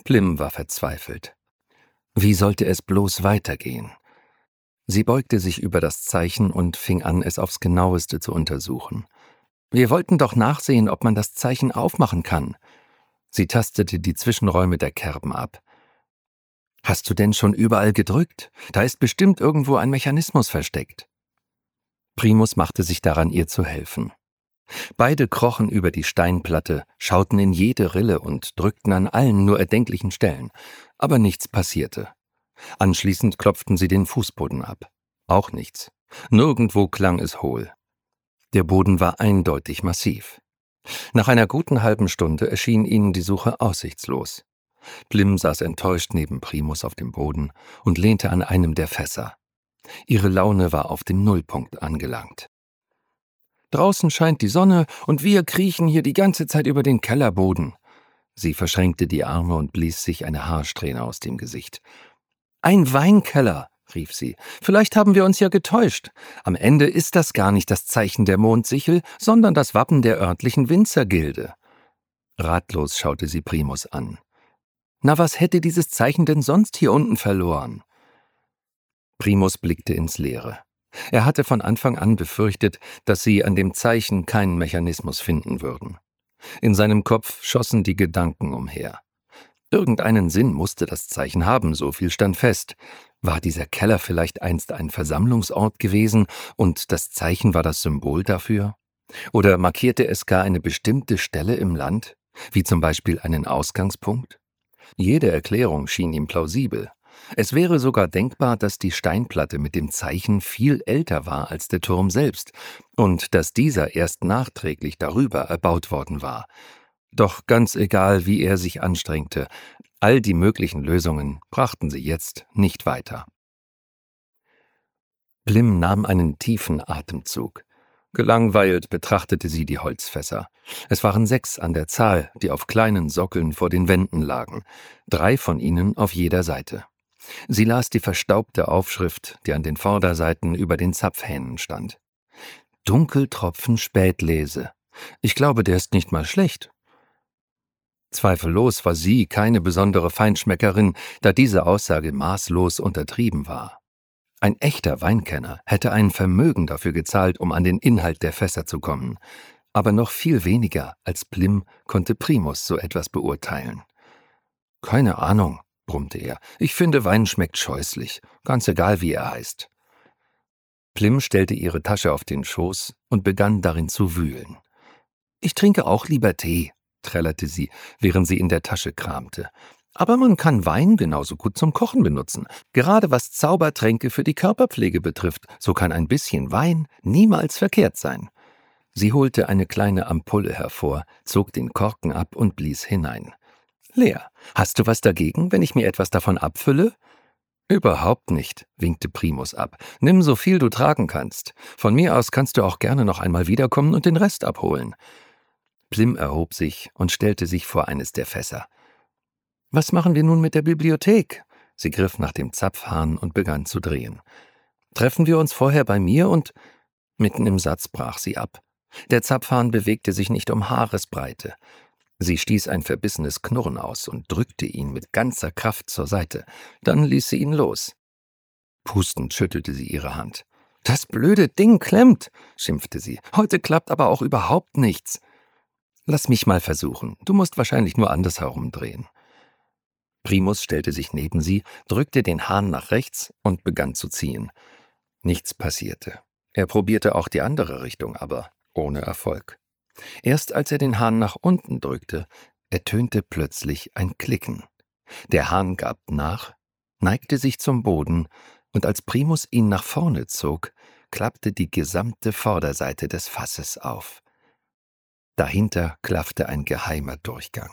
Plim war verzweifelt. Wie sollte es bloß weitergehen? Sie beugte sich über das Zeichen und fing an, es aufs Genaueste zu untersuchen. »Wir wollten doch nachsehen, ob man das Zeichen aufmachen kann.« Sie tastete die Zwischenräume der Kerben ab. »Hast du denn schon überall gedrückt? Da ist bestimmt irgendwo ein Mechanismus versteckt.« Primus machte sich daran, ihr zu helfen. Beide krochen über die Steinplatte, schauten in jede Rille und drückten an allen nur erdenklichen Stellen. Aber nichts passierte. Anschließend klopften sie den Fußboden ab. Auch nichts. Nirgendwo klang es hohl. Der Boden war eindeutig massiv. Nach einer guten halben Stunde erschien ihnen die Suche aussichtslos. Plim saß enttäuscht neben Primus auf dem Boden und lehnte an einem der Fässer. Ihre Laune war auf dem Nullpunkt angelangt. »Draußen scheint die Sonne und wir kriechen hier die ganze Zeit über den Kellerboden.« Sie verschränkte die Arme und blies sich eine Haarsträhne aus dem Gesicht. »Ein Weinkeller«, rief sie. »Vielleicht haben wir uns ja getäuscht. Am Ende ist das gar nicht das Zeichen der Mondsichel, sondern das Wappen der örtlichen Winzergilde.« Ratlos schaute sie Primus an. »Na, was hätte dieses Zeichen denn sonst hier unten verloren?« Primus blickte ins Leere. Er hatte von Anfang an befürchtet, dass sie an dem Zeichen keinen Mechanismus finden würden. In seinem Kopf schossen die Gedanken umher. Irgendeinen Sinn musste das Zeichen haben, so viel stand fest. War dieser Keller vielleicht einst ein Versammlungsort gewesen und das Zeichen war das Symbol dafür? Oder markierte es gar eine bestimmte Stelle im Land, wie zum Beispiel einen Ausgangspunkt? Jede Erklärung schien ihm plausibel. Es wäre sogar denkbar, dass die Steinplatte mit dem Zeichen viel älter war als der Turm selbst und dass dieser erst nachträglich darüber erbaut worden war. Doch ganz egal, wie er sich anstrengte, all die möglichen Lösungen brachten sie jetzt nicht weiter. Plim nahm einen tiefen Atemzug. Gelangweilt betrachtete sie die Holzfässer. Es waren 6 an der Zahl, die auf kleinen Sockeln vor den Wänden lagen, 3 von ihnen auf jeder Seite. Sie las die verstaubte Aufschrift, die an den Vorderseiten über den Zapfhähnen stand. »Dunkeltropfen Spätlese. Ich glaube, der ist nicht mal schlecht.« Zweifellos war sie keine besondere Feinschmeckerin, da diese Aussage maßlos untertrieben war. Ein echter Weinkenner hätte ein Vermögen dafür gezahlt, um an den Inhalt der Fässer zu kommen. Aber noch viel weniger als Plim konnte Primus so etwas beurteilen. »Keine Ahnung«, brummte er. »Ich finde, Wein schmeckt scheußlich, ganz egal, wie er heißt.« Plim stellte ihre Tasche auf den Schoß und begann darin zu wühlen. »Ich trinke auch lieber Tee«, trällerte sie, während sie in der Tasche kramte. »Aber man kann Wein genauso gut zum Kochen benutzen. Gerade was Zaubertränke für die Körperpflege betrifft, so kann ein bisschen Wein niemals verkehrt sein.« Sie holte eine kleine Ampulle hervor, zog den Korken ab und blies hinein. »Leer. Hast du was dagegen, wenn ich mir etwas davon abfülle?« »Überhaupt nicht«, winkte Primus ab. »Nimm so viel du tragen kannst. Von mir aus kannst du auch gerne noch einmal wiederkommen und den Rest abholen.« Plim erhob sich und stellte sich vor eines der Fässer. »Was machen wir nun mit der Bibliothek?« Sie griff nach dem Zapfhahn und begann zu drehen. »Treffen wir uns vorher bei mir und...« Mitten im Satz brach sie ab. Der Zapfhahn bewegte sich nicht um Haaresbreite. Sie stieß ein verbissenes Knurren aus und drückte ihn mit ganzer Kraft zur Seite. Dann ließ sie ihn los. Pustend schüttelte sie ihre Hand. »Das blöde Ding klemmt«, schimpfte sie. »Heute klappt aber auch überhaupt nichts.« »Lass mich mal versuchen. Du musst wahrscheinlich nur andersherum drehen.« Primus stellte sich neben sie, drückte den Hahn nach rechts und begann zu ziehen. Nichts passierte. Er probierte auch die andere Richtung, aber ohne Erfolg. Erst als er den Hahn nach unten drückte, ertönte plötzlich ein Klicken. Der Hahn gab nach, neigte sich zum Boden, und als Primus ihn nach vorne zog, klappte die gesamte Vorderseite des Fasses auf. Dahinter klaffte ein geheimer Durchgang.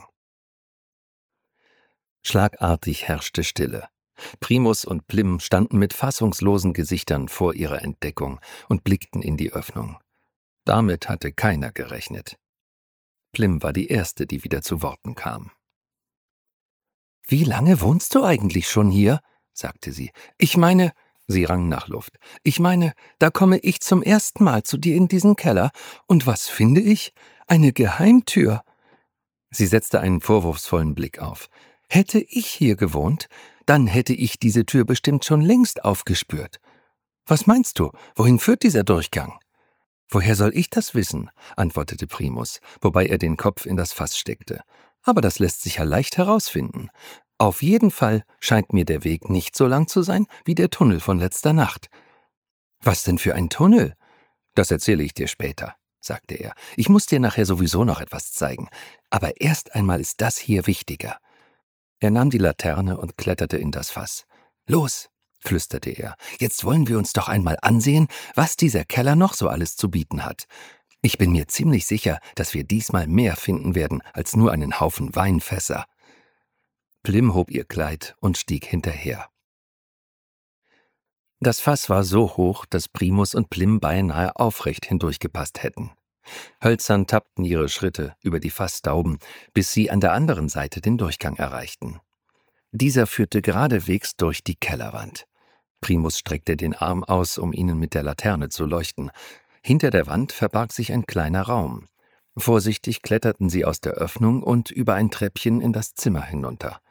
Schlagartig herrschte Stille. Primus und Plim standen mit fassungslosen Gesichtern vor ihrer Entdeckung und blickten in die Öffnung. Damit hatte keiner gerechnet. Plim war die Erste, die wieder zu Worten kam. »Wie lange wohnst du eigentlich schon hier?« sagte sie. »Ich meine«, sie rang nach Luft, »ich meine, da komme ich zum ersten Mal zu dir in diesen Keller, und was finde ich? Eine Geheimtür.« Sie setzte einen vorwurfsvollen Blick auf. Hätte ich hier gewohnt, dann hätte ich diese Tür bestimmt schon längst aufgespürt. Was meinst du, wohin führt dieser Durchgang? Woher soll ich das wissen? Antwortete Primus, wobei er den Kopf in das Fass steckte. Aber das lässt sich ja leicht herausfinden. Auf jeden Fall scheint mir der Weg nicht so lang zu sein wie der Tunnel von letzter Nacht. Was denn für ein Tunnel? Das erzähle ich dir später, sagte er. Ich muss dir nachher sowieso noch etwas zeigen. Aber erst einmal ist das hier wichtiger. Er nahm die Laterne und kletterte in das Fass. »Los«, flüsterte er, »jetzt wollen wir uns doch einmal ansehen, was dieser Keller noch so alles zu bieten hat. Ich bin mir ziemlich sicher, dass wir diesmal mehr finden werden als nur einen Haufen Weinfässer.« Plim hob ihr Kleid und stieg hinterher. Das Fass war so hoch, dass Primus und Plim beinahe aufrecht hindurchgepasst hätten. Hölzern tappten ihre Schritte über die Fassdauben, bis sie an der anderen Seite den Durchgang erreichten. Dieser führte geradewegs durch die Kellerwand. Primus streckte den Arm aus, um ihnen mit der Laterne zu leuchten. Hinter der Wand verbarg sich ein kleiner Raum. Vorsichtig kletterten sie aus der Öffnung und über ein Treppchen in das Zimmer hinunter.